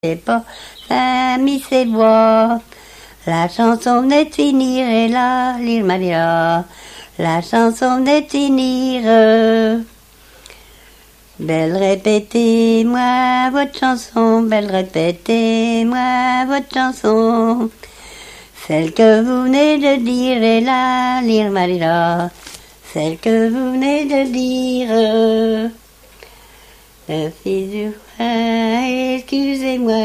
C'est pas amis, c'est bois. La chanson venait de finir et là, l'île m'a dit là. La chanson venait de finir. Belle répétez-moi votre chanson, belle répétez-moi votre chanson. Celle que vous venez de dire est là, l'île m'a dit là. Celle que vous venez de dire. Le fils du roi, excusez-moi.